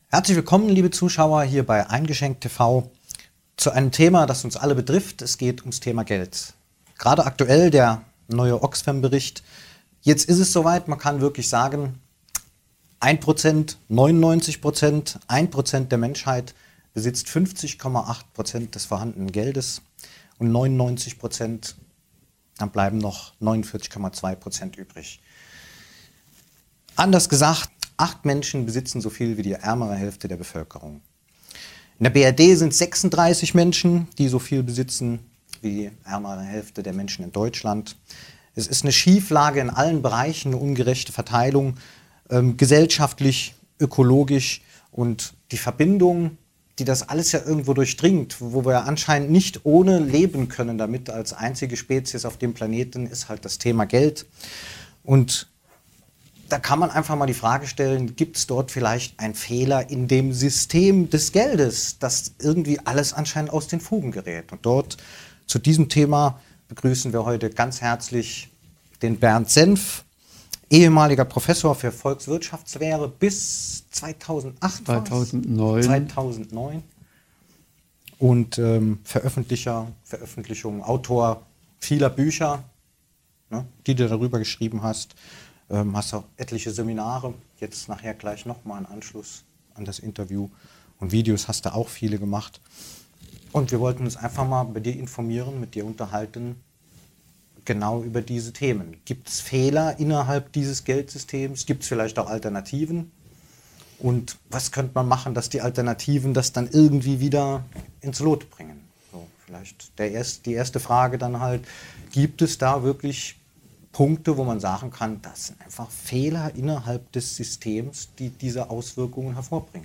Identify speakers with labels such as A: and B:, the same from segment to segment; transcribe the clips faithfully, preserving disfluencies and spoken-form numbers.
A: Herzlich willkommen, liebe Zuschauer, hier bei Eingeschenkt T V zu einem Thema, das uns alle betrifft. Es geht ums Thema Geld. Gerade aktuell der neue Oxfam-Bericht. Jetzt ist es soweit, man kann wirklich sagen, ein Prozent, neunundneunzig Prozent, ein Prozent der Menschheit besitzt fünfzig Komma acht Prozent des vorhandenen Geldes und neunundneunzig Prozent, dann bleiben noch neunundvierzig Komma zwei Prozent übrig. Anders gesagt, acht Menschen besitzen so viel wie die ärmere Hälfte der Bevölkerung. In der B R D sind sechsunddreißig Menschen, die so viel besitzen wie die ärmere Hälfte der Menschen in Deutschland. Es ist eine Schieflage in allen Bereichen, eine ungerechte Verteilung, ähm, gesellschaftlich, ökologisch, und die Verbindung, die das alles ja irgendwo durchdringt, wo wir anscheinend nicht ohne leben können damit als einzige Spezies auf dem Planeten, ist halt das Thema Geld. Und da kann man einfach mal die Frage stellen, gibt es dort vielleicht einen Fehler in dem System des Geldes, dass irgendwie alles anscheinend aus den Fugen gerät? Und dort zu diesem Thema begrüßen wir heute ganz herzlich den Bernd Senf, ehemaliger Professor für Volkswirtschaftslehre bis zweitausendacht,
B: zweitausendneun.
A: zweitausendneun und ähm, Veröffentlicher, Veröffentlichung, Autor vieler Bücher, ne, die du darüber geschrieben hast. Ähm, hast auch etliche Seminare, jetzt nachher gleich nochmal einen Anschluss an das Interview, und Videos hast du auch viele gemacht. Und wir wollten uns einfach mal bei dir informieren, mit dir unterhalten, genau über diese Themen. Gibt es Fehler innerhalb dieses Geldsystems? Gibt es vielleicht auch Alternativen? Und was könnte man machen, dass die Alternativen das dann irgendwie wieder ins Lot bringen? So, vielleicht der erst, die erste Frage dann halt, gibt es da wirklich Punkte, wo man sagen kann, das sind einfach Fehler innerhalb des Systems, die diese Auswirkungen hervorbringen?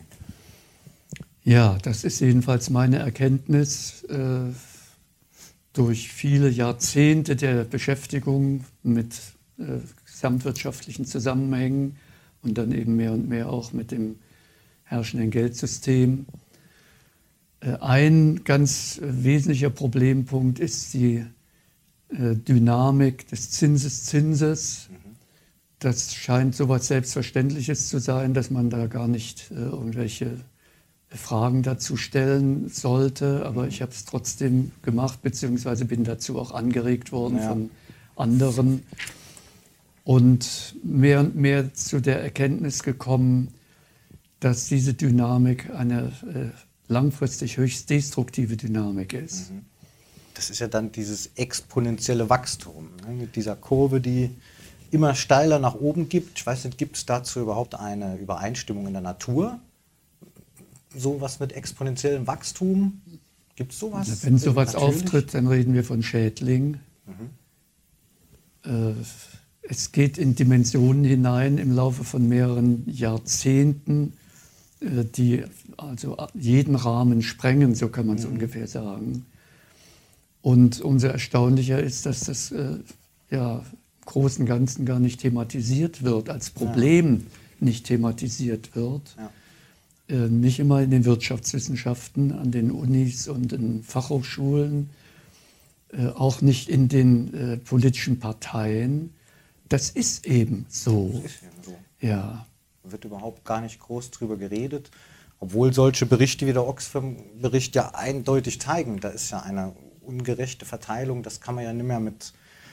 B: Ja, das ist jedenfalls meine Erkenntnis äh, durch viele Jahrzehnte der Beschäftigung mit äh, gesamtwirtschaftlichen Zusammenhängen und dann eben mehr und mehr auch mit dem herrschenden Geldsystem. Äh, ein ganz äh, wesentlicher Problempunkt ist die Dynamik des Zinseszinses. Das scheint so etwas Selbstverständliches zu sein, dass man da gar nicht äh, irgendwelche Fragen dazu stellen sollte. Aber ich habe es trotzdem gemacht, beziehungsweise bin dazu auch angeregt worden ja. von anderen. Und mehr und mehr zu der Erkenntnis gekommen, dass diese Dynamik eine äh, langfristig höchst destruktive Dynamik ist.
A: Mhm. Das ist ja dann dieses exponentielle Wachstum, ne, mit dieser Kurve, die immer steiler nach oben gibt. Ich weiß nicht, gibt es dazu überhaupt eine Übereinstimmung in der Natur? Sowas mit exponentiellem Wachstum? Gibt es sowas?
B: Wenn sowas auftritt, dann reden wir von Schädling. Mhm. Äh, es geht in Dimensionen hinein im Laufe von mehreren Jahrzehnten, äh, die also jeden Rahmen sprengen, so kann man es mhm. ungefähr sagen. Und umso erstaunlicher ist, dass das äh, ja, im Großen und Ganzen gar nicht thematisiert wird, als Problem ja. nicht thematisiert wird. Ja. Äh, nicht immer in den Wirtschaftswissenschaften, an den Unis und in Fachhochschulen, äh, auch nicht in den äh, politischen Parteien. Das ist eben so.
A: Das ist eben so.
B: Ja.
A: Da wird überhaupt gar nicht groß drüber geredet, obwohl solche Berichte wie der Oxfam-Bericht ja eindeutig zeigen, da ist ja eine ungerechte Verteilung, das kann man ja nicht mehr mit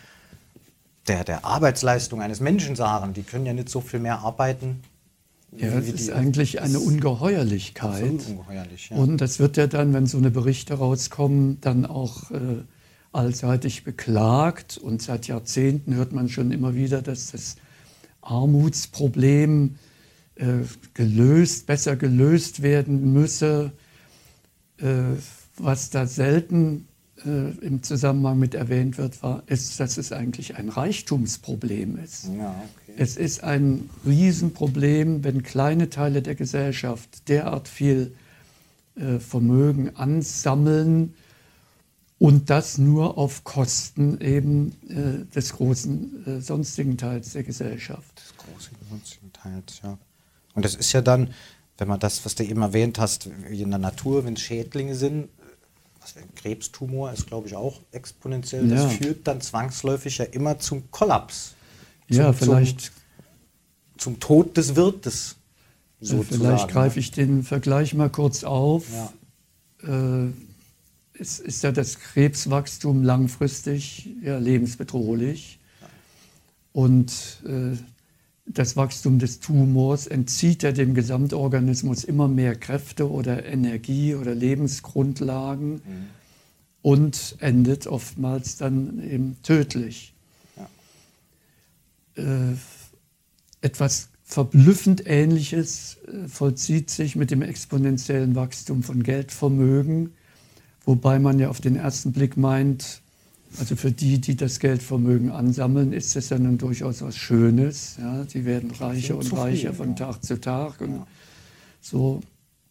A: der, der Arbeitsleistung eines Menschen sagen. Die können ja nicht so viel mehr arbeiten.
B: Ja, das ist eigentlich eine Ungeheuerlichkeit.
A: Ungeheuerlich, ja.
B: Und das wird ja dann, wenn so eine Berichte rauskommen, dann auch äh, allseitig beklagt. Und seit Jahrzehnten hört man schon immer wieder, dass das Armutsproblem äh, gelöst, besser gelöst werden müsse. Äh, was da selten im Zusammenhang mit erwähnt wird, war, ist, dass es eigentlich ein Reichtumsproblem ist.
A: Ja, okay.
B: Es ist ein Riesenproblem, wenn kleine Teile der Gesellschaft derart viel äh, Vermögen ansammeln und das nur auf Kosten eben äh, des großen äh, sonstigen Teils der Gesellschaft.
A: Des großen sonstigen Teils, ja. Und das ist ja dann, wenn man das, was du eben erwähnt hast, wie in der Natur, wenn es Schädlinge sind, was ein Krebstumor ist, glaube ich, auch exponentiell. Das
B: ja.
A: führt dann zwangsläufig ja immer zum Kollaps. Zum,
B: ja, vielleicht.
A: Zum, zum Tod des Wirtes. So
B: Vielleicht greife ich den Vergleich mal kurz auf.
A: Ja.
B: Äh, es ist ja das Krebswachstum langfristig ja, lebensbedrohlich.
A: Ja.
B: Und äh, das Wachstum des Tumors entzieht ja dem Gesamtorganismus immer mehr Kräfte oder Energie oder Lebensgrundlagen mhm. und endet oftmals dann eben tödlich. Ja. Äh, etwas verblüffend Ähnliches äh, vollzieht sich mit dem exponentiellen Wachstum von Geldvermögen, wobei man ja auf den ersten Blick meint, also für die, die das Geldvermögen ansammeln, ist das ja nun durchaus was Schönes. Ja, die werden reicher und reicher von Tag zu Tag. Und ja. so.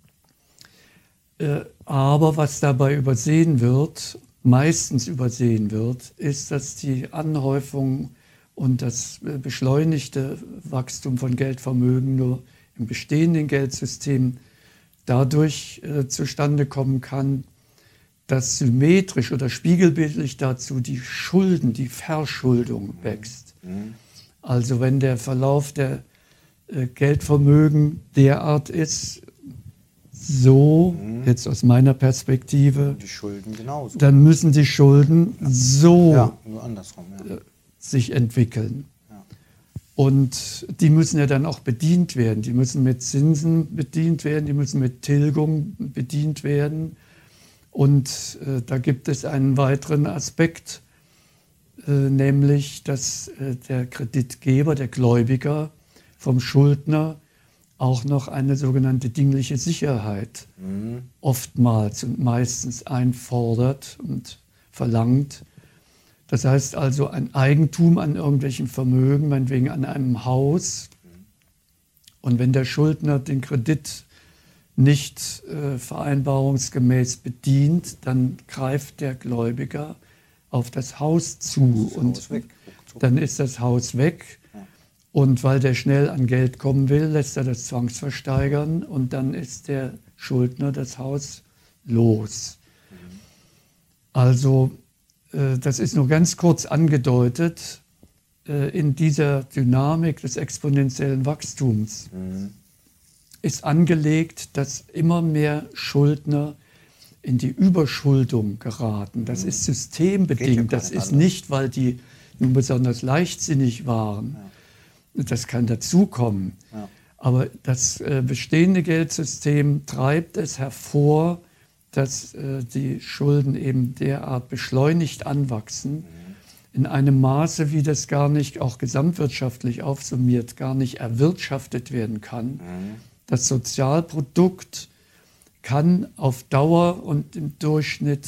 B: Äh, aber was dabei übersehen wird, meistens übersehen wird, ist, dass die Anhäufung und das beschleunigte Wachstum von Geldvermögen nur im bestehenden Geldsystem dadurch äh, zustande kommen kann, dass symmetrisch oder spiegelbildlich dazu die Schulden, die Verschuldung wächst. Mhm. Also wenn der Verlauf der äh, Geldvermögen derart ist, so, mhm. jetzt aus meiner Perspektive,
A: die Schulden genauso.
B: Dann müssen die Schulden ja. so
A: ja, nur andersrum, ja.
B: äh, sich entwickeln. Ja. Und die müssen ja dann auch bedient werden. Die müssen mit Zinsen bedient werden, die müssen mit Tilgung bedient werden. Und äh, da gibt es einen weiteren Aspekt, äh, nämlich, dass äh, der Kreditgeber, der Gläubiger vom Schuldner auch noch eine sogenannte dingliche Sicherheit mhm. oftmals und meistens einfordert und verlangt. Das heißt also ein Eigentum an irgendwelchen Vermögen, meinetwegen an einem Haus. Und wenn der Schuldner den Kredit nicht äh, vereinbarungsgemäß bedient, dann greift der Gläubiger auf das Haus zu das und Haus dann ist das Haus weg. Ja. Und weil der schnell an Geld kommen will, lässt er das zwangsversteigern und dann ist der Schuldner das Haus los. Mhm. Also äh, das ist nur ganz kurz angedeutet äh, in dieser Dynamik des exponentiellen Wachstums. Mhm. Ist angelegt, dass immer mehr Schuldner in die Überschuldung geraten. Das ist systembedingt. Das ist nicht, weil die nun besonders leichtsinnig waren. Ja. Das kann dazukommen. Ja. Aber das äh, bestehende Geldsystem treibt es hervor, dass äh, die Schulden eben derart beschleunigt anwachsen, mhm. in einem Maße, wie das gar nicht, auch gesamtwirtschaftlich aufsummiert, gar nicht erwirtschaftet werden kann. Mhm. Das Sozialprodukt kann auf Dauer und im Durchschnitt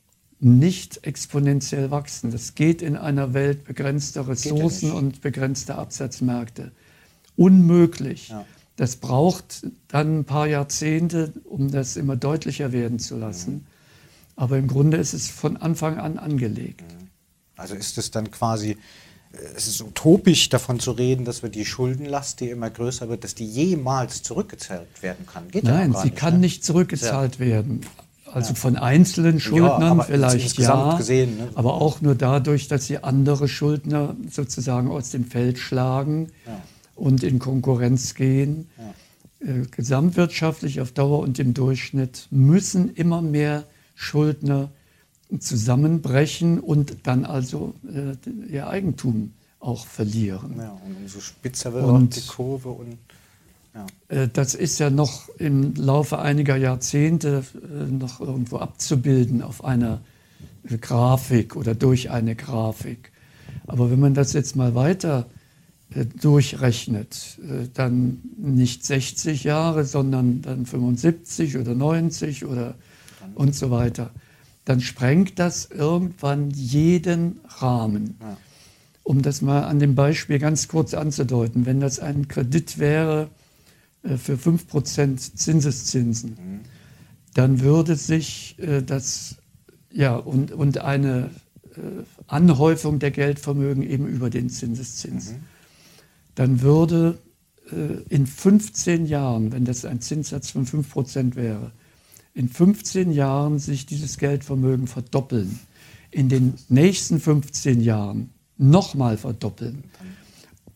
B: nicht exponentiell wachsen. Das geht in einer Welt begrenzter Ressourcen und begrenzter Absatzmärkte. Unmöglich. Ja. Das braucht dann ein paar Jahrzehnte, um das immer deutlicher werden zu lassen. Mhm. Aber im Grunde ist es von Anfang an angelegt.
A: Also ist es dann quasi... Es ist utopisch, davon zu reden, dass wir die Schuldenlast, die immer größer wird, dass die jemals zurückgezahlt werden kann. Geht
B: Nein,
A: ja
B: sie
A: nicht,
B: kann
A: ne?
B: nicht zurückgezahlt ja. werden. Also ja. von einzelnen
A: ja,
B: Schuldnern vielleicht ja,
A: gesehen, ne?
B: aber auch nur dadurch, dass sie andere Schuldner sozusagen aus dem Feld schlagen ja. und in Konkurrenz gehen. Ja. Äh, gesamtwirtschaftlich auf Dauer und im Durchschnitt müssen immer mehr Schuldner zusammenbrechen und dann also äh, ihr Eigentum auch verlieren.
A: Ja, und umso spitzer wird auch die Kurve. Und, ja.
B: äh, das ist ja noch im Laufe einiger Jahrzehnte äh, noch irgendwo abzubilden auf einer äh, Grafik oder durch eine Grafik. Aber wenn man das jetzt mal weiter äh, durchrechnet, äh, dann nicht sechzig Jahre, sondern dann fünfundsiebzig oder neunzig oder und so weiter, dann sprengt das irgendwann jeden Rahmen. Ja. Um das mal an dem Beispiel ganz kurz anzudeuten, wenn das ein Kredit wäre äh, für fünf Prozent Zinseszinsen, mhm. dann würde sich äh, das, ja, und, und eine äh, Anhäufung der Geldvermögen eben über den Zinseszins, mhm. dann würde äh, in fünfzehn Jahren, wenn das ein Zinssatz von fünf Prozent wäre, in fünfzehn Jahren sich dieses Geldvermögen verdoppeln. In den nächsten fünfzehn Jahren nochmal verdoppeln.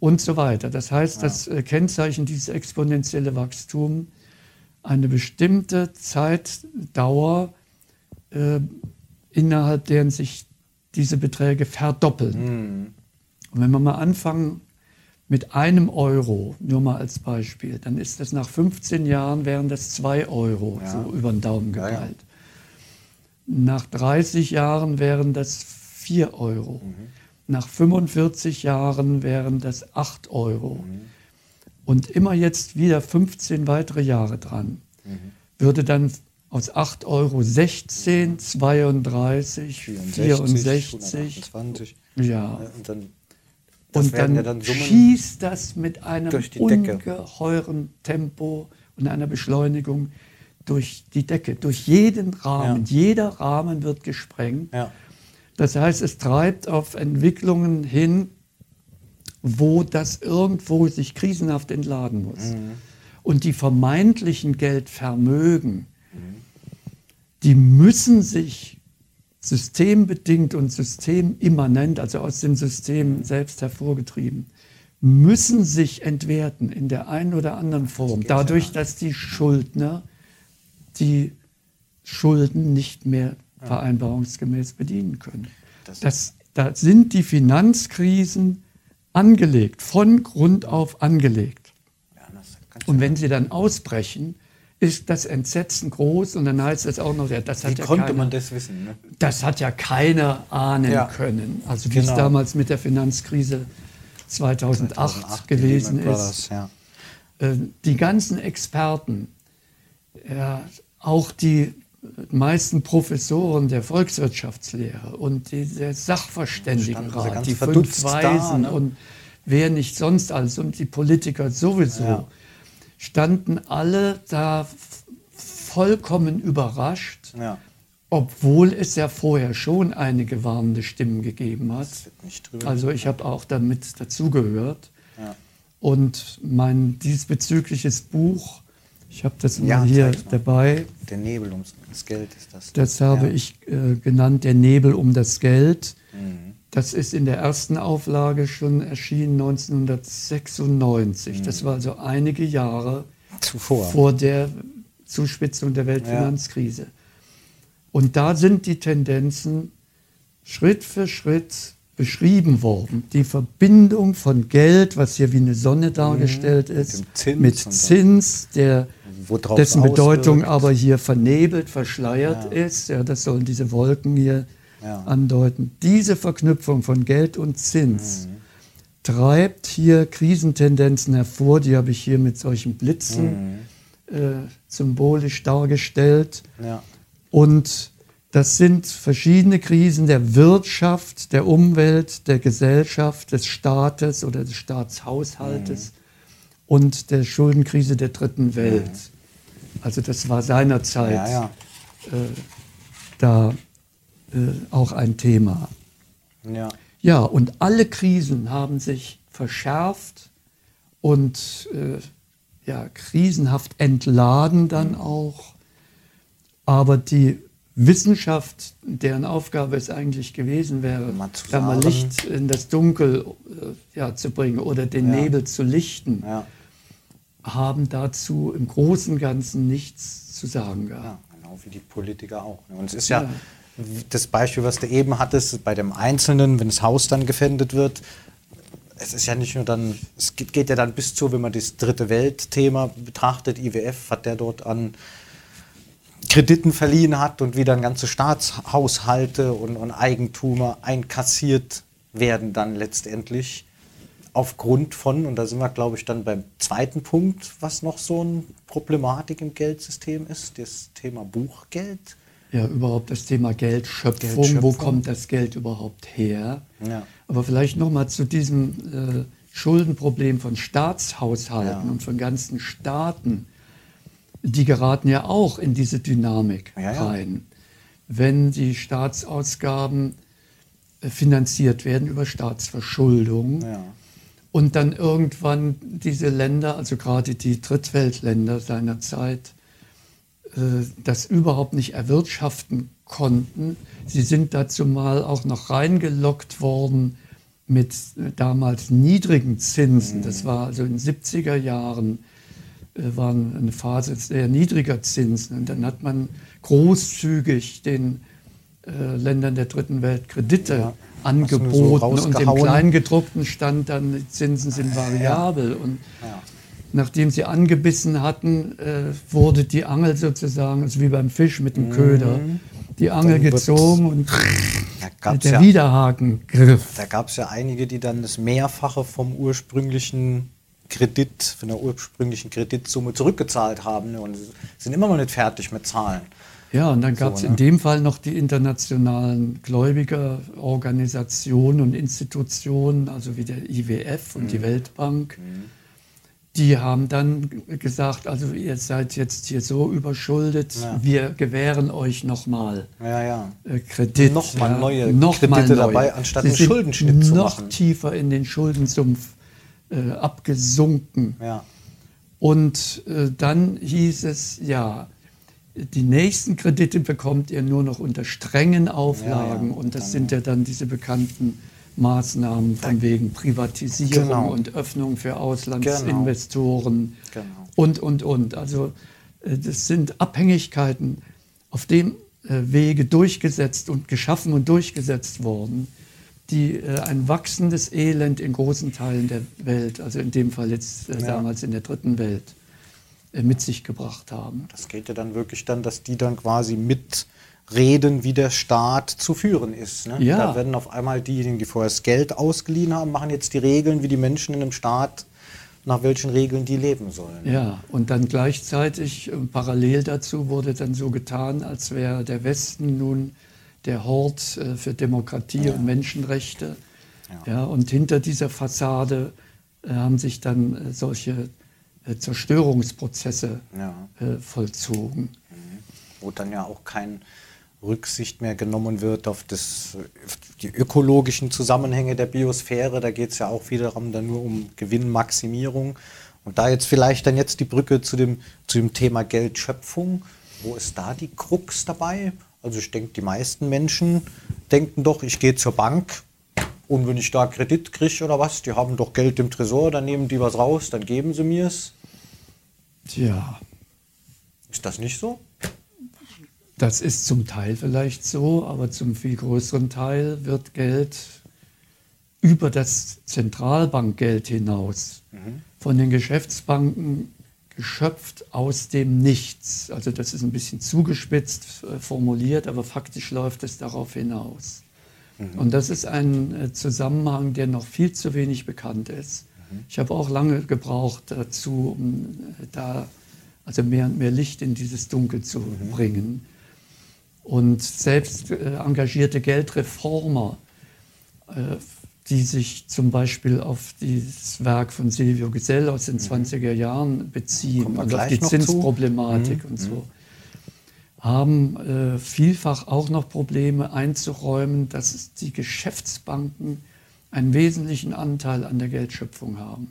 B: und so weiter. Das heißt,
A: Ja.
B: das äh, Kennzeichen dieses exponentielle Wachstum, eine bestimmte Zeitdauer, äh, innerhalb deren sich diese Beträge verdoppeln.
A: Mhm.
B: Und wenn wir mal anfangen mit einem Euro, nur mal als Beispiel, dann ist das nach fünfzehn Jahren wären das zwei Euro,
A: Ja.
B: so über den Daumen
A: Ja,
B: gepeilt.
A: ja.
B: Nach dreißig Jahren wären das vier Euro.
A: Mhm.
B: Nach fünfundvierzig Jahren wären das acht Euro.
A: Mhm.
B: Und immer jetzt wieder fünfzehn weitere Jahre dran.
A: Mhm.
B: Würde dann aus acht Euro sechzehn, zweiunddreißig, vierundsechzig,
A: hundertachtundzwanzig.
B: ja.
A: Und dann, das
B: Und
A: werden
B: dann,
A: ja dann Summen
B: schießt das mit einem
A: durch die Decke.
B: ungeheuren Tempo und einer Beschleunigung durch die Decke, durch jeden Rahmen.
A: Ja.
B: Jeder Rahmen wird gesprengt.
A: Ja.
B: Das heißt, es treibt auf Entwicklungen hin, wo das irgendwo sich krisenhaft entladen muss.
A: Mhm.
B: Und die vermeintlichen Geldvermögen, die müssen sich systembedingt und systemimmanent, also aus dem System selbst hervorgetrieben, müssen sich entwerten in der einen oder anderen Form,
A: geht's ja
B: dadurch,
A: gar
B: dass die Schuldner die Schulden nicht mehr vereinbarungsgemäß bedienen können.
A: Das-
B: Das, da sind die Finanzkrisen angelegt, von Grund auf angelegt.
A: Ja, das kannst
B: Und
A: du-
B: wenn sie dann ausbrechen, ist das Entsetzen groß und dann heißt es auch noch, ja, das
A: Wie
B: hat ja
A: konnte
B: keiner,
A: man das wissen? Ne?
B: das hat ja keiner ahnen
A: Ja.
B: können. Also wie
A: Genau.
B: es damals mit der Finanzkrise zweitausendacht,
A: zweitausendacht,
B: gewesen
A: Lehman
B: ist.
A: Brothers, ja.
B: Äh, Die ganzen Experten, ja, auch die meisten Professoren der Volkswirtschaftslehre und die, der
A: Standen sie
B: Sachverständigenrat,
A: ganz
B: die fünf
A: verdutzt da,
B: Weisen
A: ne?
B: und wer nicht sonst alles und die Politiker sowieso,
A: Ja.
B: standen alle da f- vollkommen überrascht,
A: Ja.
B: obwohl es ja vorher schon einige warnende Stimmen gegeben hat.
A: Das wird nicht drüber.
B: Also ich habe auch damit dazugehört.
A: Ja.
B: Und mein diesbezügliches Buch, ich habe das
A: Ja,
B: mal hier
A: zeig's mal.
B: dabei,
A: Der Nebel ums das Geld ist das.
B: das habe
A: Ja.
B: ich äh, genannt, Der Nebel um das Geld.
A: Mhm.
B: Das ist in der ersten Auflage schon erschienen neunzehnhundertsechsundneunzig.
A: Mhm.
B: Das war also einige Jahre
A: Zuvor.
B: vor der Zuspitzung der Weltfinanzkrise. Und da sind die Tendenzen Schritt für Schritt beschrieben worden. Die Verbindung von Geld, was hier wie eine Sonne dargestellt ist,
A: dem Zins
B: mit
A: und dann-
B: Zins, der,
A: Worauf
B: dessen
A: es
B: Bedeutung
A: auswirkt.
B: aber hier vernebelt, verschleiert
A: Ja.
B: ist. Ja, das sollen diese Wolken hier
A: Ja.
B: andeuten. Diese Verknüpfung von Geld und Zins
A: Mhm.
B: treibt hier Krisentendenzen hervor. Die habe ich hier mit solchen Blitzen
A: Mhm.
B: äh, symbolisch dargestellt.
A: Ja.
B: Und das sind verschiedene Krisen der Wirtschaft, der Umwelt, der Gesellschaft, des Staates oder des Staatshaushaltes und der Schuldenkrise der dritten Welt. Also das war seinerzeit
A: Ja, ja.
B: da äh, auch ein Thema.
A: Ja.
B: Ja, und alle Krisen haben sich verschärft und äh, ja, krisenhaft entladen dann auch. Aber die Wissenschaft, deren Aufgabe es eigentlich gewesen wäre,
A: Mal zu
B: da mal
A: sagen.
B: Licht in das Dunkel äh, ja, zu bringen oder den
A: Ja.
B: Nebel zu lichten,
A: Ja.
B: haben dazu im Großen und Ganzen nichts zu sagen gehabt.
A: Ja, genau wie die Politiker auch. Und es ist ja,
B: Ja.
A: das Beispiel, was du eben hattest, bei dem Einzelnen, wenn das Haus dann gefändet wird, es ist ja nicht nur dann, es geht, geht ja dann bis zu, wenn man das dritte Welt-Thema betrachtet, I W F, hat der dort an Krediten verliehen hat und wie dann ganze Staatshaushalte und, und Eigentümer einkassiert werden dann letztendlich aufgrund von, und da sind wir, glaube ich, dann beim zweiten Punkt, was noch so eine Problematik im Geldsystem ist, das Thema Buchgeld.
B: Ja, überhaupt das Thema Geldschöpfung.
A: Geldschöpfung.
B: Wo kommt das Geld überhaupt her?
A: Ja.
B: Aber vielleicht nochmal zu diesem äh, Schuldenproblem von Staatshaushalten
A: Ja.
B: und von ganzen Staaten. Die geraten ja auch in diese Dynamik
A: Ja, ja.
B: rein. Wenn die Staatsausgaben äh, finanziert werden über Staatsverschuldung,
A: Ja.
B: und dann irgendwann diese Länder, also gerade die Drittweltländer seinerzeit, äh, das überhaupt nicht erwirtschaften konnten. Sie sind dazu mal auch noch reingelockt worden mit damals niedrigen Zinsen, das war also in den siebziger Jahren, äh, war eine Phase sehr niedriger Zinsen. Und dann hat man großzügig den äh, Ländern der dritten Welt Kredite ja, angeboten. So und im Kleingedruckten stand dann, die Zinsen sind variabel. Ja. Und ja. nachdem sie angebissen hatten, äh, wurde die Angel sozusagen, also wie beim Fisch mit dem Köder, die Angel gezogen und der ja, Widerhaken griff.
A: Da gab es ja einige, die dann das Mehrfache vom ursprünglichen Kredit, von der ursprünglichen Kreditsumme zurückgezahlt haben, ne, und sind immer noch nicht fertig mit Zahlen.
B: Ja, und dann gab es so, ne? in dem Fall noch die internationalen Gläubigerorganisationen und Institutionen, also wie der I W F und mhm. die Weltbank. Mhm. Die haben dann gesagt, also ihr seid jetzt hier so überschuldet, ja. wir gewähren euch nochmal
A: ja, ja.
B: äh, Kredit.
A: Nochmal
B: ja,
A: neue
B: noch
A: Kredite
B: mal
A: dabei, anstatt einen Schuldenschnitt zu machen.
B: Noch tiefer in den Schuldensumpf äh, abgesunken.
A: Ja.
B: Und äh, dann hieß es, ja, die nächsten Kredite bekommt ihr nur noch unter strengen Auflagen. Ja, ja. Und das dann, sind ja dann diese bekannten Maßnahmen von wegen Privatisierung genau. und Öffnung für Auslandsinvestoren genau. Genau. und, und, und. Also das sind Abhängigkeiten auf dem Wege durchgesetzt und geschaffen und durchgesetzt worden, die ein wachsendes Elend in großen Teilen der Welt, also in dem Fall jetzt ja. damals in der dritten Welt, mit sich gebracht haben.
A: Das geht ja dann wirklich dann, dass die dann quasi mit reden, wie der Staat zu führen ist. Ne?
B: Ja.
A: Da werden auf einmal diejenigen, die vorher das Geld ausgeliehen haben, machen jetzt die Regeln, wie die Menschen in einem Staat, nach welchen Regeln die leben sollen.
B: Ja, und dann gleichzeitig, parallel dazu, wurde dann so getan, als wäre der Westen nun der Hort äh, für Demokratie ja. und Menschenrechte. Ja. Ja, und hinter dieser Fassade äh, haben sich dann äh, solche äh, Zerstörungsprozesse
A: ja.
B: äh, vollzogen.
A: Mhm. Wo dann ja auch kein Rücksicht mehr genommen wird auf, das, auf die ökologischen Zusammenhänge der Biosphäre. Da geht es ja auch wiederum dann nur um Gewinnmaximierung. Und da jetzt vielleicht dann jetzt die Brücke zu dem, zu dem Thema Geldschöpfung. Wo ist da die Krux dabei? Also ich denke, die meisten Menschen denken doch, ich gehe zur Bank und wenn ich da Kredit kriege oder was, die haben doch Geld im Tresor, dann nehmen die was raus, dann geben sie mir es.
B: Tja.
A: Ist das nicht so?
B: Das ist zum Teil vielleicht so, aber zum viel größeren Teil wird Geld über das Zentralbankgeld hinaus mhm. von den Geschäftsbanken geschöpft aus dem Nichts. Also das ist ein bisschen zugespitzt äh, formuliert, aber faktisch läuft es darauf hinaus. Mhm. Und das ist ein äh, Zusammenhang, der noch viel zu wenig bekannt ist. Mhm. Ich habe auch lange gebraucht dazu, um äh, da also mehr und mehr Licht in dieses Dunkel zu mhm. bringen. Und selbst äh, engagierte Geldreformer, äh, die sich zum Beispiel auf das Werk von Silvio Gesell aus den zwanziger Jahren beziehen und auf die Zinsproblematik mhm. und so, haben äh, vielfach auch noch Probleme einzuräumen, dass die Geschäftsbanken einen wesentlichen Anteil an der Geldschöpfung haben.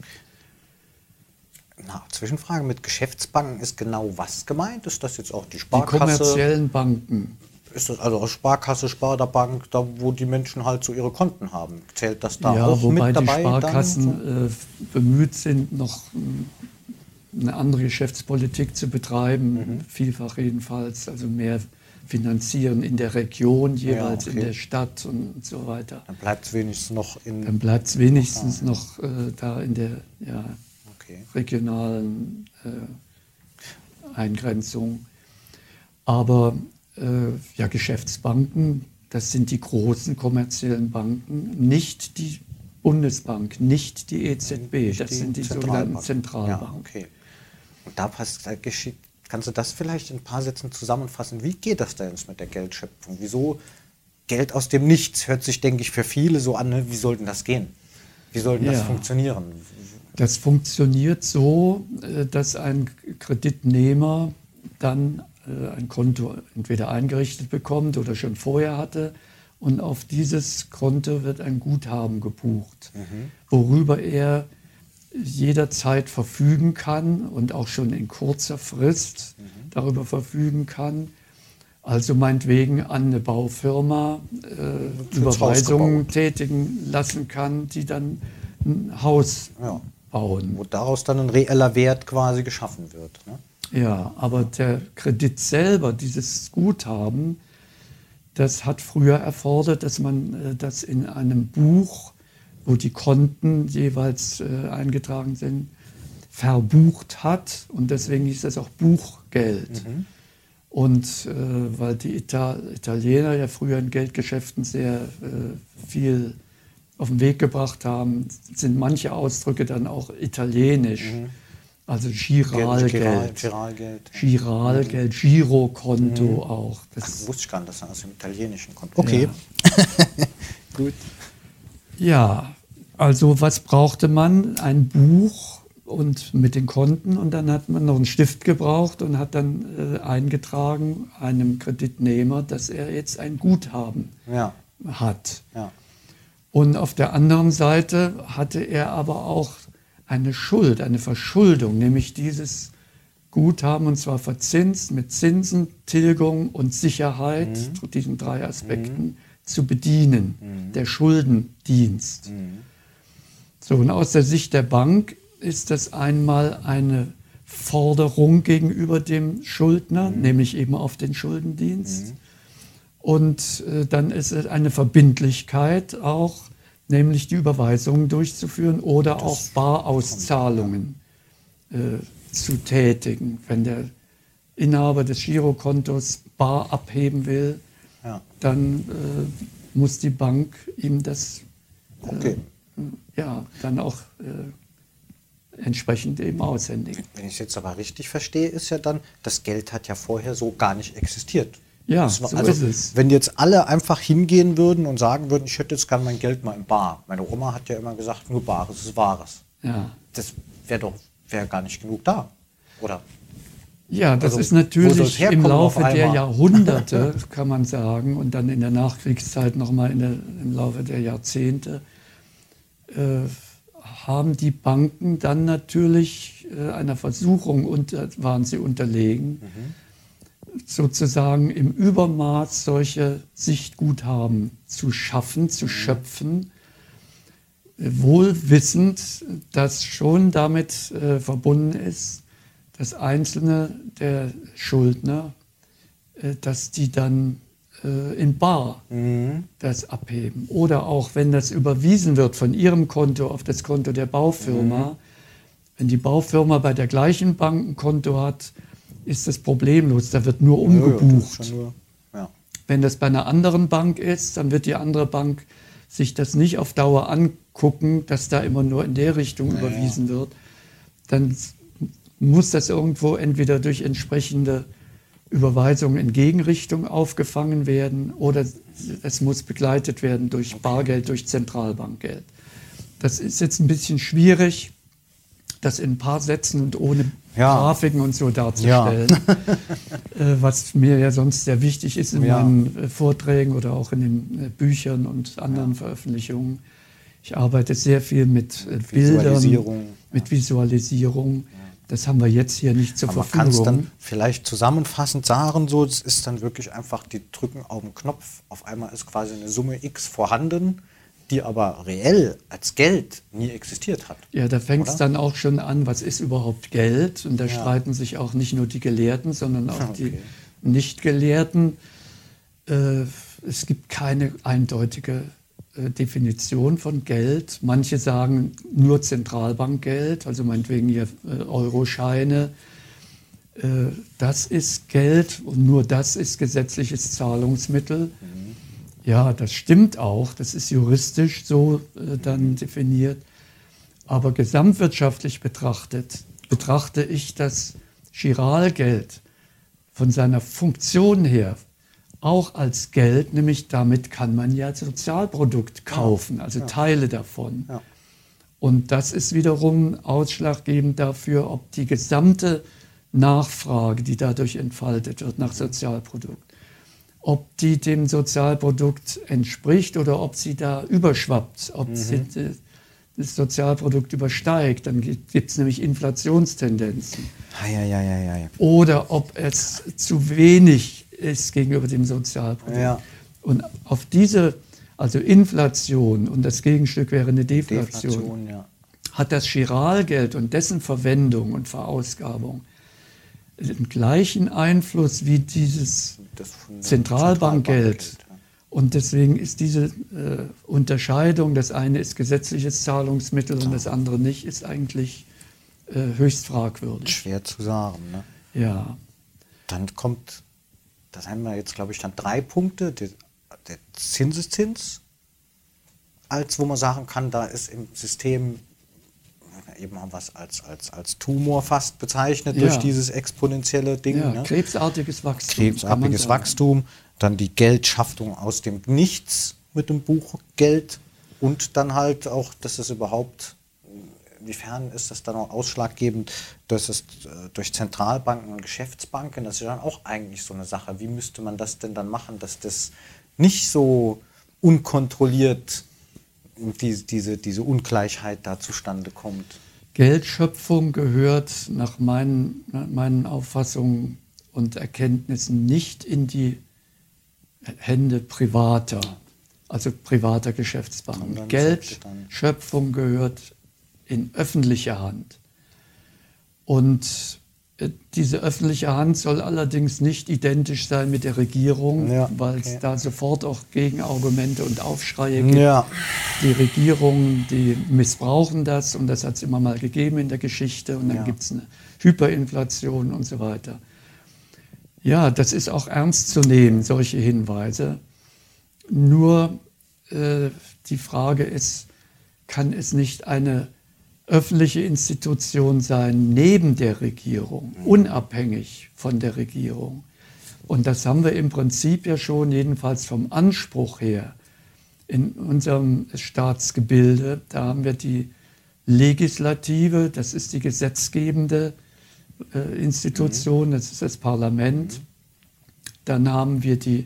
A: Na, Zwischenfrage, mit Geschäftsbanken ist genau was gemeint? Ist das jetzt auch die Sparkasse?
B: Die kommerziellen Banken.
A: Ist das also Sparkasse, Sparda-Bank, da wo die Menschen halt so ihre Konten haben? Zählt das da
B: ja,
A: auch mit dabei?
B: Ja, wobei die Sparkassen äh, bemüht sind, noch äh, eine andere Geschäftspolitik zu betreiben, mhm. vielfach jedenfalls, also mehr finanzieren in der Region, jeweils ja, okay. in der Stadt und so weiter.
A: Dann bleibt es wenigstens noch in...
B: Dann bleibt es wenigstens noch äh, da in der ja, okay. regionalen äh, Eingrenzung. Aber äh, ja, Geschäftsbanken, das sind die großen kommerziellen Banken, nicht die Bundesbank, nicht die E Z B, nicht das die sind die sogenannten Zentralbanken.
A: Ja, okay. Und da passt, kannst du das vielleicht in ein paar Sätzen zusammenfassen? Wie geht das denn mit der Geldschöpfung? Wieso Geld aus dem Nichts? Hört sich, denke ich, für viele so an, ne? Wie soll denn das gehen? Wie soll denn ja. das funktionieren?
B: Das funktioniert so, dass ein Kreditnehmer dann ein Konto entweder eingerichtet bekommt oder schon vorher hatte und auf dieses Konto wird ein Guthaben gebucht, mhm. worüber er jederzeit verfügen kann und auch schon in kurzer Frist mhm. darüber verfügen kann, also meinetwegen an eine Baufirma äh, Überweisungen tätigen lassen kann, die dann ein Haus
A: ja.
B: bauen.
A: Wo daraus dann ein reeller Wert quasi geschaffen wird. Ne?
B: Ja, aber der Kredit selber, dieses Guthaben, das hat früher erfordert, dass man äh, das in einem Buch, wo die Konten jeweils äh, eingetragen sind, verbucht hat. Und deswegen hieß das auch Buchgeld. Mhm. Und äh, weil die Ital- Italiener ja früher in Geldgeschäften sehr äh, viel auf den Weg gebracht haben, sind manche Ausdrücke dann auch italienisch. Mhm. Also Giralgeld,
A: Giralgeld,
B: Giralgeld, Girokonto mhm. auch.
A: Das Ach, wusste ich gar nicht, dass das aus dem Italienischen kommt. Okay,
B: ja.
A: Gut.
B: Ja, also was brauchte man? Ein Buch und mit den Konten, und dann hat man noch einen Stift gebraucht und hat dann äh, eingetragen einem Kreditnehmer, dass er jetzt ein Guthaben
A: ja.
B: hat.
A: Ja.
B: Und auf der anderen Seite hatte er aber auch eine Schuld, eine Verschuldung, nämlich dieses Guthaben, und zwar verzinst mit Zinsen, Tilgung und Sicherheit, mhm. zu diesen drei Aspekten, mhm. zu bedienen, mhm. der Schuldendienst. Mhm. So, und aus der Sicht der Bank ist das einmal eine Forderung gegenüber dem Schuldner, mhm. nämlich eben auf den Schuldendienst. Mhm. Und äh, dann ist es eine Verbindlichkeit auch, nämlich die Überweisungen durchzuführen oder das auch Barauszahlungen äh, zu tätigen. Wenn der Inhaber des Girokontos bar abheben will, ja. dann äh, muss die Bank ihm das äh,
A: okay.
B: ja, dann auch äh, entsprechend eben aushändigen.
A: Wenn ich es jetzt aber richtig verstehe, ist ja dann, das Geld hat ja vorher so gar nicht existiert.
B: Ja,
A: war,
B: so
A: also,
B: ist es.
A: Wenn jetzt alle einfach hingehen würden und sagen würden, ich hätte jetzt gerne mein Geld mal in bar. Meine Oma hat ja immer gesagt, nur Bares ist Wahres.
B: Ja.
A: Das wäre doch wär gar nicht genug da, oder?
B: Ja, das
A: also,
B: ist natürlich im Laufe der Jahrhunderte, kann man sagen, und dann in der Nachkriegszeit nochmal im Laufe der Jahrzehnte, äh, haben die Banken dann natürlich äh, einer Versuchung unter, waren sie unterlegen, mhm. sozusagen im Übermaß solche Sichtguthaben zu schaffen, zu mhm. schöpfen, äh, wohl wissend, dass schon damit äh, verbunden ist, dass einzelne der Schuldner, äh, dass die dann äh, in bar mhm. das abheben. Oder auch, wenn das überwiesen wird von ihrem Konto auf das Konto der Baufirma, mhm. wenn die Baufirma bei der gleichen Bank ein Konto hat, ist das problemlos, da wird nur umgebucht. Ja, ja, nur, ja. Wenn das bei einer anderen Bank ist, dann wird die andere Bank sich das nicht auf Dauer angucken, dass da immer nur in der Richtung ja, überwiesen ja. wird. Dann muss das irgendwo entweder durch entsprechende Überweisungen in Gegenrichtung aufgefangen werden oder es muss begleitet werden durch Bargeld, durch Zentralbankgeld. Das ist jetzt ein bisschen schwierig, das in ein paar Sätzen und ohne ja. Grafiken und so darzustellen, ja. was mir ja sonst sehr wichtig ist in ja. meinen Vorträgen oder auch in den Büchern und anderen ja. Veröffentlichungen. Ich arbeite sehr viel mit Bildern,
A: Visualisierung.
B: mit Visualisierung. Ja. Das haben wir jetzt hier nicht zur
A: Aber
B: Verfügung.
A: Man kann es dann vielleicht zusammenfassend sagen, so, es ist dann wirklich einfach, die drücken auf den Knopf, auf einmal ist quasi eine Summe X vorhanden, die aber reell als Geld nie existiert hat.
B: Ja, da fängt es dann auch schon an, was ist überhaupt Geld? Und da ja. streiten sich auch nicht nur die Gelehrten, sondern auch okay. die Nicht-Gelehrten. Äh, es gibt keine eindeutige äh, Definition von Geld. Manche sagen nur Zentralbankgeld, also meinetwegen hier äh, Euroscheine. Äh, das ist Geld und nur das ist gesetzliches Zahlungsmittel. Mhm. Ja, das stimmt auch, das ist juristisch so äh, dann definiert. Aber gesamtwirtschaftlich betrachtet, betrachte ich das Giralgeld von seiner Funktion her auch als Geld, nämlich damit kann man ja Sozialprodukt kaufen, also ja. Teile davon. Ja. Und das ist wiederum ausschlaggebend dafür, ob die gesamte Nachfrage, die dadurch entfaltet wird nach Sozialprodukt, ob die dem Sozialprodukt entspricht oder ob sie da überschwappt, ob mhm. sie das Sozialprodukt übersteigt. Dann gibt es nämlich Inflationstendenzen.
A: Ja, ja, ja, ja, ja.
B: Oder ob es zu wenig ist gegenüber dem Sozialprodukt.
A: Ja.
B: Und auf diese, also Inflation und das Gegenstück wäre eine Deflation,
A: Deflation, ja.
B: hat das Giralgeld und dessen Verwendung und Verausgabung den gleichen Einfluss wie dieses Zentralbankgeld.
A: Zentralbankgeld, ja.
B: Und deswegen ist diese äh, Unterscheidung, das eine ist gesetzliches Zahlungsmittel und das andere nicht, ist eigentlich äh, höchst fragwürdig.
A: Schwer zu sagen, ne?
B: Ja.
A: Dann kommt, das haben wir jetzt, glaube ich, dann drei Punkte. Der, der Zinseszins, als wo man sagen kann, da ist im System, eben haben wir es als, als, als Tumor fast bezeichnet,
B: Ja.
A: durch dieses exponentielle Ding.
B: Ja,
A: Ne?
B: krebsartiges Wachstum.
A: Krebsartiges Wachstum, dann die Geldschaffung aus dem Nichts mit dem Buch Geld und dann halt auch, dass es überhaupt, inwiefern ist das dann auch ausschlaggebend, dass es äh, durch Zentralbanken und Geschäftsbanken, das ist ja dann auch eigentlich so eine Sache. Wie müsste man das denn dann machen, dass das nicht so unkontrolliert die, diese, diese Ungleichheit da zustande kommt?
B: Geldschöpfung gehört nach meinen, nach meinen Auffassungen und Erkenntnissen nicht in die Hände privater, also privater Geschäftsbanken.
A: Sondern
B: Geldschöpfung gehört in öffentliche Hand. Und äh, diese öffentliche Hand soll allerdings nicht identisch sein mit der Regierung,
A: Ja,
B: weil es
A: okay.
B: da sofort auch Gegenargumente und Aufschreie gibt.
A: Ja.
B: Die Regierungen, die missbrauchen das und das hat es immer mal gegeben in der Geschichte und dann
A: Ja.
B: gibt es eine Hyperinflation und so weiter. Ja, das ist auch ernst zu nehmen, solche Hinweise. Nur äh, die Frage ist, kann es nicht eine öffentliche Institution sein neben der Regierung, unabhängig von der Regierung? Und das haben wir im Prinzip ja schon, jedenfalls vom Anspruch her, in unserem Staatsgebilde. Da haben wir die Legislative, das ist die gesetzgebende äh, Institution, das ist das Parlament. Dann haben wir die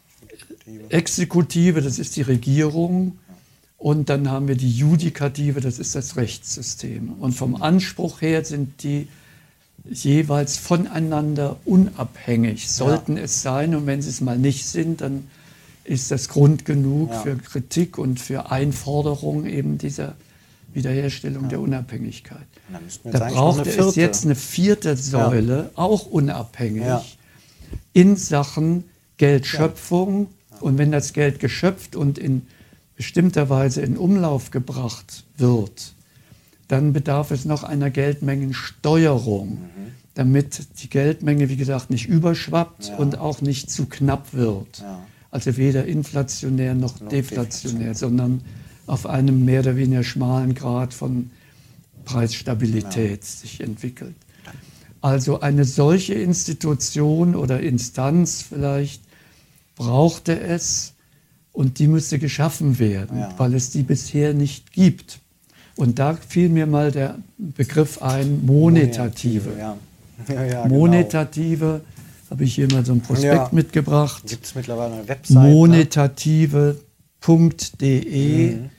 B: Exekutive, das ist die Regierung. Und dann haben wir die Judikative, das ist das Rechtssystem. Und vom Anspruch her sind die jeweils voneinander unabhängig, sollten ja. es sein. Und wenn sie es mal nicht sind, dann ist das Grund genug ja. für Kritik und für Einforderung eben dieser Wiederherstellung ja. der Unabhängigkeit. Da braucht es jetzt eine vierte Säule, ja. auch unabhängig, ja. in Sachen Geldschöpfung. Ja. Und wenn das Geld geschöpft und in bestimmter Weise in Umlauf gebracht wird, dann bedarf es noch einer Geldmengensteuerung, mhm. damit die Geldmenge, wie gesagt, nicht überschwappt ja. und auch nicht zu knapp wird. Ja. Also weder inflationär noch, noch deflationär, deflationär, sondern auf einem mehr oder weniger schmalen Grad von Preisstabilität ja. sich entwickelt. Also eine solche Institution oder Instanz vielleicht brauchte es, und die müsste geschaffen werden, ja. weil es die bisher nicht gibt. Und da fiel mir mal der Begriff ein, Monetative.
A: Ja. Ja, ja,
B: Monetative, genau. habe ich hier mal so ein Prospekt ja. mitgebracht.
A: Gibt es mittlerweile eine Website?
B: Monetative punkt de. Mhm.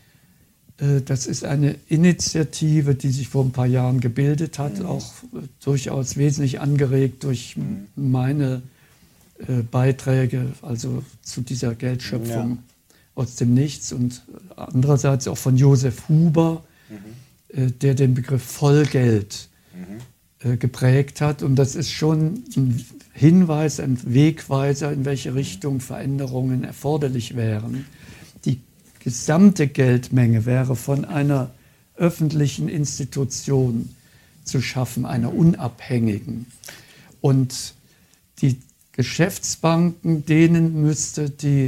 B: Das ist eine Initiative, die sich vor ein paar Jahren gebildet hat, mhm. auch durchaus wesentlich angeregt durch mhm. meine Beiträge, also zu dieser Geldschöpfung ja. aus dem Nichts und andererseits auch von Josef Huber, mhm. der den Begriff Vollgeld mhm. geprägt hat. Und das ist schon ein Hinweis, ein Wegweiser, in welche Richtung Veränderungen erforderlich wären. Die gesamte Geldmenge wäre von einer öffentlichen Institution zu schaffen, einer unabhängigen. Und die Geschäftsbanken, denen müsste die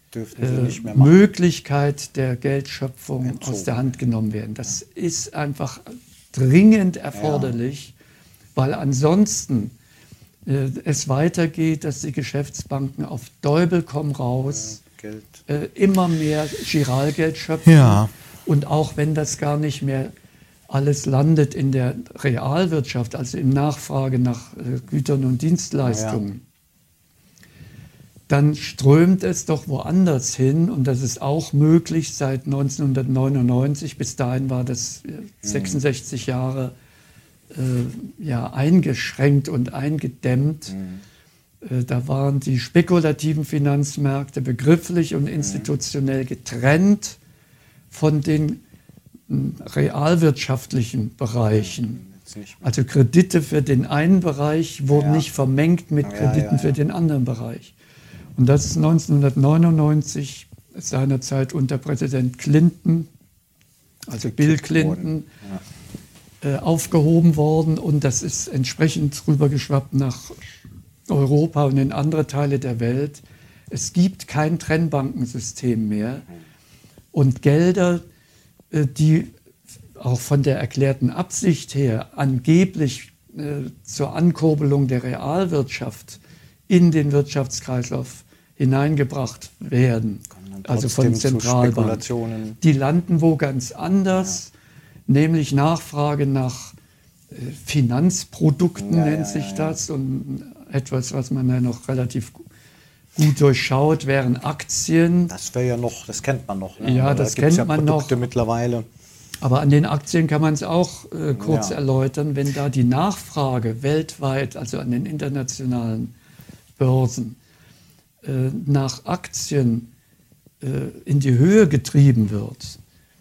B: äh, Möglichkeit der Geldschöpfung entzogen. aus der Hand genommen werden. Das ist einfach dringend erforderlich, ja. weil ansonsten äh, es weitergeht, dass die Geschäftsbanken auf Däubel komm raus ja, äh, immer mehr Giralgeld schöpfen. Ja. Und auch wenn das gar nicht mehr alles landet in der Realwirtschaft, also in Nachfrage nach äh, Gütern und Dienstleistungen, ja. dann strömt es doch woanders hin und das ist auch möglich seit neunzehnhundertneunundneunzig. Bis dahin war das sechsundsechzig Jahre äh, ja, eingeschränkt und eingedämmt. Mhm. Äh, da waren die spekulativen Finanzmärkte begrifflich und institutionell getrennt von den realwirtschaftlichen Bereichen. Also Kredite für den einen Bereich wurden ja. nicht vermengt mit Krediten ja, ja, ja. für den anderen Bereich. Und das ist neunzehnhundertneunundneunzig seinerzeit unter Präsident Clinton, also Bill Clinton, ja. äh, aufgehoben worden. Und das ist entsprechend rübergeschwappt nach Europa und in andere Teile der Welt. Es gibt kein Trennbankensystem mehr. Und Gelder, die auch von der erklärten Absicht her angeblich äh, zur Ankurbelung der Realwirtschaft in den Wirtschaftskreislauf hineingebracht werden, also von Zentralbanken, die landen wo ganz anders, ja. nämlich Nachfrage nach äh, Finanzprodukten ja, nennt ja, sich ja, ja. das, und etwas, was man ja noch relativ gut durchschaut, wären Aktien.
A: Das wäre ja noch, das kennt man noch. Ne?
B: Ja,
A: Aber
B: das
A: da
B: kennt
A: ja
B: man
A: Produkte
B: noch.
A: mittlerweile.
B: Aber an den Aktien kann man es auch äh, kurz
A: ja.
B: erläutern, wenn da die Nachfrage weltweit, also an den internationalen Börsen, äh, nach Aktien äh, in die Höhe getrieben wird,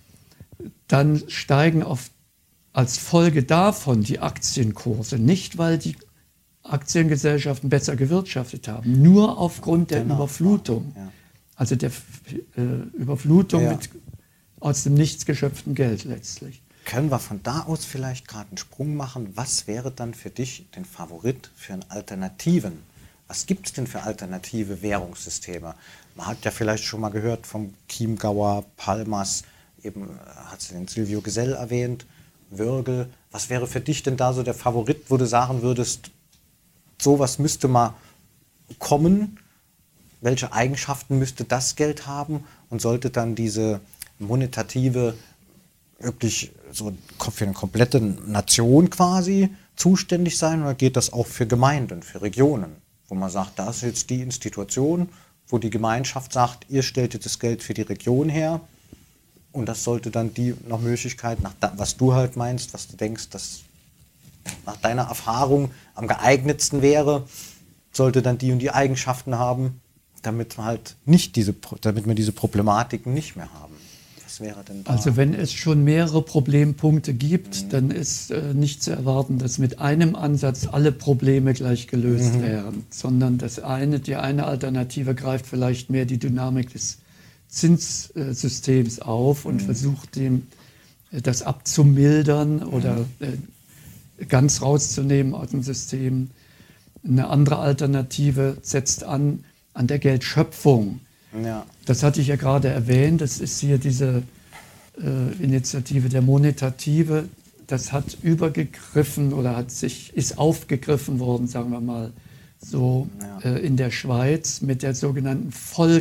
B: dann steigen auf, als Folge davon die Aktienkurse, nicht weil die Aktiengesellschaften besser gewirtschaftet haben, nur aufgrund der genau. Überflutung, ja. also der äh, Überflutung ja. mit aus dem Nichts geschöpften Geld letztlich.
A: Können wir von da aus vielleicht gerade einen Sprung machen? Was wäre dann für dich den Favorit für einen Alternativen? Was gibt es denn für alternative Währungssysteme? Man hat ja vielleicht schon mal gehört vom Chiemgauer, Palmas, eben hat sie den Silvio Gesell erwähnt, Wörgl. Was wäre für dich denn da so der Favorit, wo du sagen würdest, sowas müsste mal kommen? Welche Eigenschaften müsste das Geld haben und sollte dann diese monetative wirklich so für eine komplette Nation quasi zuständig sein, oder geht das auch für Gemeinden, für Regionen, wo man sagt, da ist jetzt die Institution, wo die Gemeinschaft sagt, ihr stellt jetzt das Geld für die Region her, und das sollte dann die nach Möglichkeit, nach da, was du halt meinst, was du denkst, dass nach deiner Erfahrung am geeignetsten wäre, sollte dann die und die Eigenschaften haben, damit wir halt nicht diese, damit wir diese Problematiken nicht mehr haben. Was wäre denn da?
B: Also wenn es schon mehrere Problempunkte gibt, mhm. dann ist äh, nicht zu erwarten, dass mit einem Ansatz alle Probleme gleich gelöst mhm. wären, sondern das eine, die eine Alternative greift vielleicht mehr die Dynamik des Zinssystems äh, auf und mhm. versucht dem äh, das abzumildern mhm. oder äh, ganz rauszunehmen aus dem System. Eine andere Alternative setzt an an der Geldschöpfung. Ja. Das hatte ich ja gerade erwähnt, das ist hier diese äh, Initiative der Monetative, das hat übergegriffen oder hat sich, ist aufgegriffen worden, sagen wir mal, so ja. äh, in der Schweiz mit der sogenannten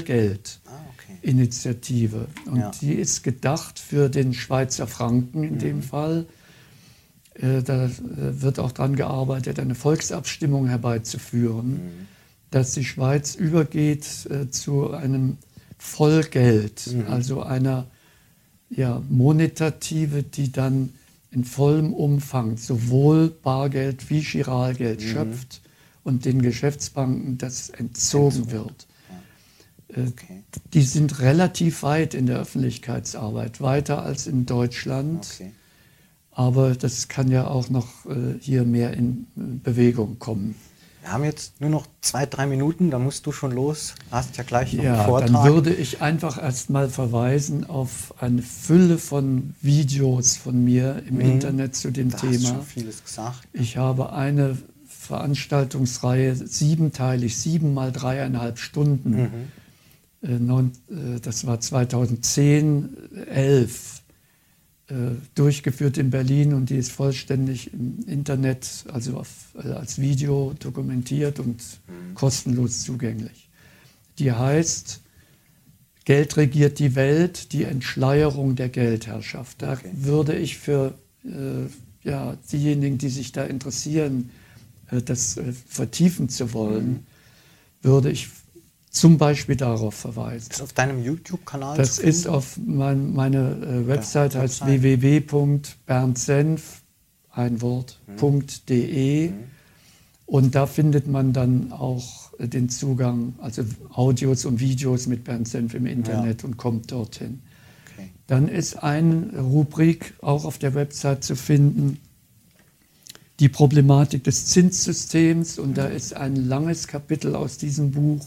B: Vollgeld-Initiative. Ah, okay. Und ja. die ist gedacht für den Schweizer Franken in mhm. dem Fall. Äh, da äh, wird auch daran gearbeitet, eine Volksabstimmung herbeizuführen. Mhm. dass die Schweiz übergeht äh, zu einem Vollgeld, mhm. also einer ja, Monetative, die dann in vollem Umfang sowohl Bargeld wie Giralgeld mhm. schöpft und den Geschäftsbanken das entzogen, entzogen. wird. Ja. Okay. Äh, die sind relativ weit in der Öffentlichkeitsarbeit, weiter als in Deutschland. Okay. Aber das kann ja auch noch äh, hier mehr in äh, Bewegung kommen.
A: Wir haben jetzt nur noch zwei, drei Minuten, dann musst du schon los. Du hast ja gleich noch
B: ja,
A: einen Vortrag.
B: Dann würde ich einfach erstmal verweisen auf eine Fülle von Videos von mir im mhm. Internet zu dem
A: da
B: Thema.
A: Hast schon vieles gesagt.
B: Ich habe eine Veranstaltungsreihe siebenteilig, sieben mal dreieinhalb Stunden. Mhm. Äh, neun, äh, das war zweitausendzehn, elf. durchgeführt in Berlin, und die ist vollständig im Internet, also auf, als Video dokumentiert und mhm. kostenlos zugänglich. Die heißt Geld regiert die Welt, die Entschleierung der Geldherrschaft. Da okay. würde ich für äh, ja, diejenigen, die sich da interessieren, äh, das äh, vertiefen zu wollen, mhm. würde ich zum Beispiel darauf verweisen.
A: Das ist auf deinem YouTube-Kanal
B: Das
A: zu
B: ist auf mein, meine äh, Website, ja, heißt w w w punkt bernd senf, ein Wort, mhm. .de. Mhm. Und da findet man dann auch den Zugang, also Audios und Videos mit Bernd Senf im Internet, ja, und kommt dorthin. Okay. Dann ist eine Rubrik auch auf der Website zu finden, die Problematik des Zinssystems. Und da ist ein langes Kapitel aus diesem Buch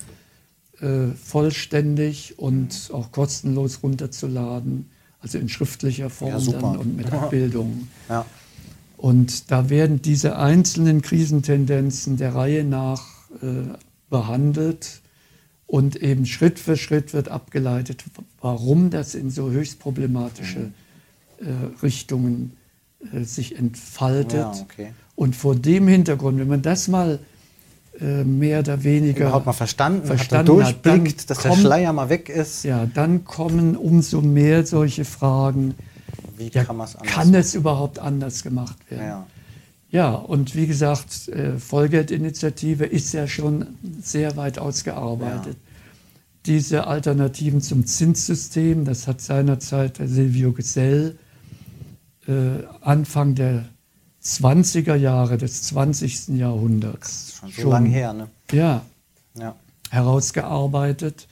B: äh, vollständig und auch kostenlos runterzuladen, also in schriftlicher Form, ja, dann und mit Abbildungen. Ja. Und da werden diese einzelnen Krisentendenzen der Reihe nach äh, behandelt und eben Schritt für Schritt wird abgeleitet, warum das in so höchst problematische äh, Richtungen äh, sich entfaltet. Ja, okay. Und vor dem Hintergrund, wenn man das mal äh, mehr oder weniger
A: überhaupt mal verstanden, verstanden hat, durchblickt, hat, dass kommt, der Schleier mal weg ist.
B: Ja, dann kommen umso mehr solche Fragen. Wie ja, kann, kann es überhaupt anders gemacht werden? Ja, ja, und wie gesagt, äh, Vollgeldinitiative ist ja schon sehr weit ausgearbeitet. Ja. Diese Alternativen zum Zinssystem, das hat seinerzeit der Silvio Gesell äh, Anfang der zwanziger Jahre des zwanzigsten Jahrhunderts. Das ist schon so lange her, ne? Ja, ja, herausgearbeitet.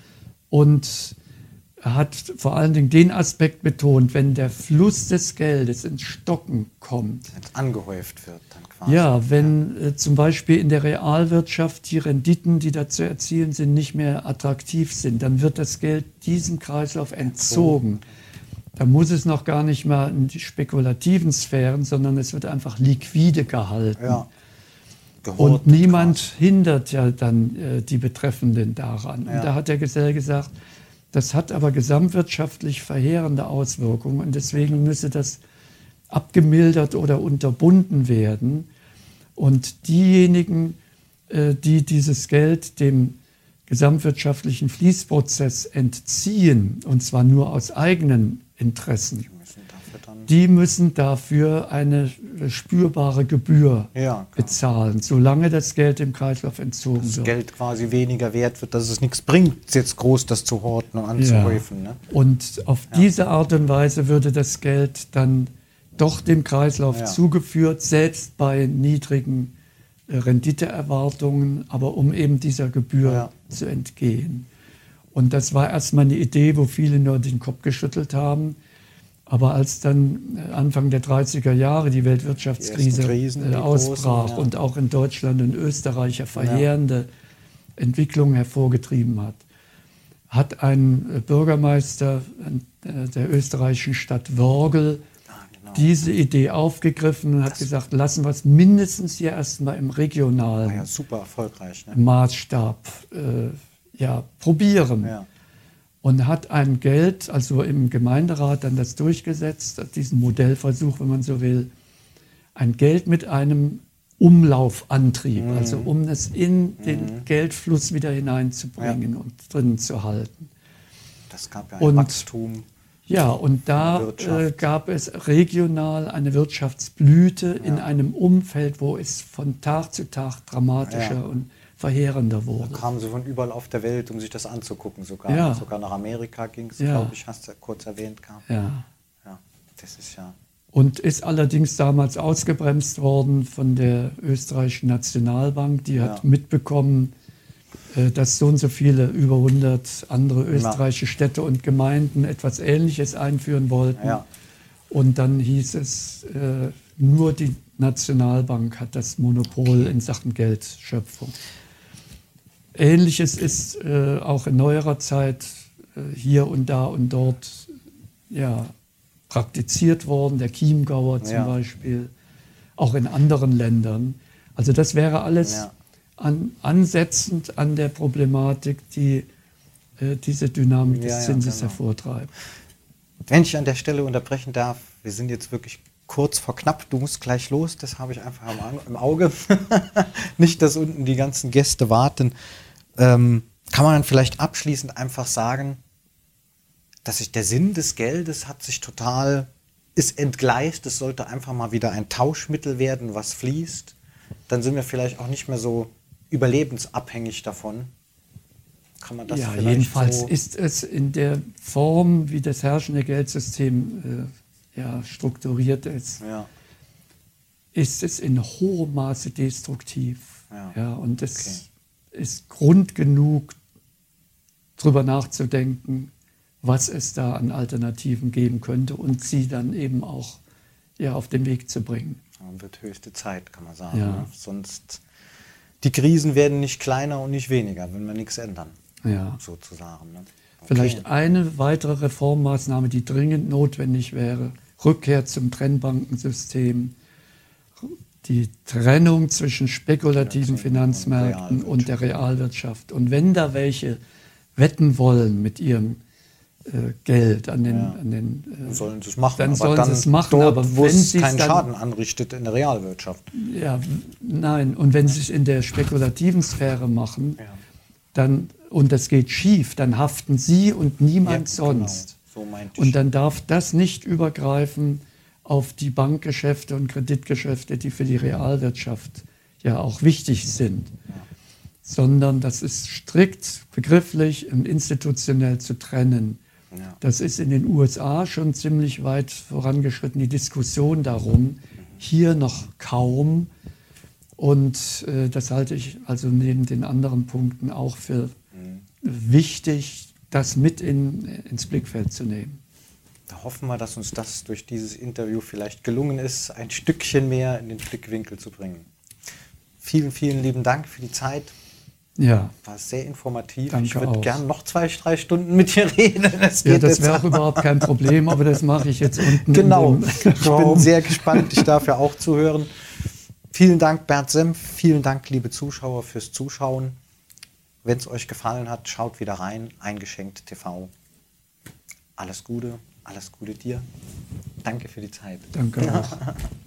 B: Und er hat vor allen Dingen den Aspekt betont, wenn der Fluss des Geldes ins Stocken kommt.
A: Wenn es angehäuft wird dann quasi.
B: Ja, wenn ja. Äh, zum Beispiel in der Realwirtschaft die Renditen, die da zu erzielen sind, nicht mehr attraktiv sind, dann wird das Geld diesem Kreislauf entzogen. Da muss es noch gar nicht mal in die spekulativen Sphären, sondern es wird einfach liquide gehalten. Ja. Und niemand quasi. hindert ja dann äh, die Betreffenden daran. Ja. Und da hat der Gesell gesagt, das hat aber gesamtwirtschaftlich verheerende Auswirkungen und deswegen müsse das abgemildert oder unterbunden werden. Und diejenigen, die dieses Geld dem gesamtwirtschaftlichen Fließprozess entziehen, und zwar nur aus eigenen Interessen, die müssen dafür eine spürbare Gebühr ja, bezahlen, solange das Geld im Kreislauf entzogen
A: das
B: wird.
A: Das Geld quasi weniger wert wird, dass es nichts bringt, jetzt groß das zu horten und anzuhäufen. Ja. Ne?
B: Und auf ja. diese Art und Weise würde das Geld dann doch dem Kreislauf ja. zugeführt, selbst bei niedrigen äh, Renditeerwartungen, aber um eben dieser Gebühr ja. zu entgehen. Und das war erstmal eine Idee, wo viele nur den Kopf geschüttelt haben. Aber als dann Anfang der dreißiger Jahre die Weltwirtschaftskrise die Krisen, die ausbrach großen, ja. und auch in Deutschland und Österreich verheerende ja. Entwicklungen hervorgetrieben hat, hat ein Bürgermeister der österreichischen Stadt Wörgl ja, genau. diese Idee aufgegriffen und das hat gesagt, lassen wir es mindestens hier erstmal im regionalen
A: ja, super erfolgreich, ne?
B: Maßstab äh, ja, probieren. Ja. Und hat ein Geld, also im Gemeinderat dann das durchgesetzt, diesen Modellversuch, wenn man so will, ein Geld mit einem Umlaufantrieb, mhm. also um es in den mhm. Geldfluss wieder hineinzubringen ja. und drin zu halten.
A: Das gab ja ein und, Wachstum.
B: Ja, und da äh, gab es regional eine Wirtschaftsblüte ja. in einem Umfeld, wo es von Tag zu Tag dramatischer ja. und verheerender wurde.
A: Da kamen sie von überall auf der Welt, um sich das anzugucken. Sogar, ja. sogar nach Amerika ging es, ja. glaube ich, hast du kurz erwähnt gehabt.
B: Ja.
A: ja. Das ist ja.
B: Und ist allerdings damals ausgebremst worden von der österreichischen Nationalbank. Die hat ja. mitbekommen, dass so und so viele, über hundert andere österreichische Städte und Gemeinden etwas Ähnliches einführen wollten. Ja. Und dann hieß es, äh, nur die Nationalbank hat das Monopol okay. in Sachen Geldschöpfung. Ähnliches ist äh, auch in neuerer Zeit äh, hier und da und dort ja, praktiziert worden, der Chiemgauer zum ja. Beispiel, auch in anderen Ländern. Also das wäre alles ja. an, ansetzend an der Problematik, die äh, diese Dynamik ja, des Zinses ja, genau. hervortreibt.
A: Wenn ich an der Stelle unterbrechen darf, wir sind jetzt wirklich kurz vor knapp, du musst gleich los, das habe ich einfach im Auge. Nicht, dass unten die ganzen Gäste warten. Ähm, kann man dann vielleicht abschließend einfach sagen, dass sich der Sinn des Geldes hat sich total, ist entgleist, es sollte einfach mal wieder ein Tauschmittel werden, was fließt. Dann sind wir vielleicht auch nicht mehr so überlebensabhängig davon. Kann man das
B: ja,
A: vielleicht
B: jedenfalls
A: so
B: ist es in der Form, wie das herrschende Geldsystem äh, ja, strukturiert ist, ja. ist es in hohem Maße destruktiv.
A: Ja.
B: Ja, und es
A: Okay.
B: ist Grund genug, darüber nachzudenken, was es da an Alternativen geben könnte und sie dann eben auch ja, auf den Weg zu bringen.
A: Dann wird höchste Zeit, kann man sagen.
B: Ja.
A: Ne? Sonst, die Krisen werden nicht kleiner und nicht weniger, wenn wir nichts ändern,
B: Ja.
A: sozusagen. Ne? Okay.
B: Vielleicht eine weitere Reformmaßnahme, die dringend notwendig wäre, Rückkehr zum Trennbankensystem, die Trennung zwischen spekulativen Finanzmärkten und der Realwirtschaft. Und wenn da welche wetten wollen mit ihrem äh, Geld an den,
A: Ja.
B: an den
A: Dann
B: äh,
A: sollen sie es machen,
B: dann
A: aber
B: sollen
A: dann
B: sie es machen,
A: dort,
B: aber
A: wo
B: wenn
A: es
B: sie es
A: keinen
B: dann-
A: Schaden anrichtet in der Realwirtschaft.
B: ja, nein, und wenn sie es in der spekulativen Sphäre machen,
A: Ja.
B: dann, und das geht schief, dann haften sie und niemand
A: Ja,
B: sonst.
A: Genau. So meinte ich.
B: Und dann darf das nicht übergreifen auf die Bankgeschäfte und Kreditgeschäfte, die für die Realwirtschaft ja auch wichtig sind, sondern das ist strikt begrifflich und institutionell zu trennen.
A: Ja.
B: Das ist in den U S A schon ziemlich weit vorangeschritten, die Diskussion darum, hier noch kaum. Und äh, das halte ich also neben den anderen Punkten auch für wichtig, das mit in, ins Blickfeld zu nehmen.
A: Da hoffen wir, dass uns das durch dieses Interview vielleicht gelungen ist, ein Stückchen mehr in den Blickwinkel zu bringen. Vielen, vielen lieben Dank für die Zeit.
B: Ja,
A: War sehr informativ.
B: Danke
A: ich würde
B: auch.
A: gern noch zwei, drei Stunden mit dir reden. Das,
B: ja
A: geht
B: das
A: jetzt
B: wäre auch überhaupt kein Problem, aber das mache ich jetzt unten
A: Genau.
B: in dem
A: Ich bin
B: Raum.
A: sehr gespannt. Ich darf ja auch zuhören. Vielen Dank, Bert Senf. Vielen Dank, liebe Zuschauer, fürs Zuschauen. Wenn es euch gefallen hat, schaut wieder rein. Eingeschenkt T V. Alles Gute, alles Gute dir. Danke für die Zeit.
B: Danke auch.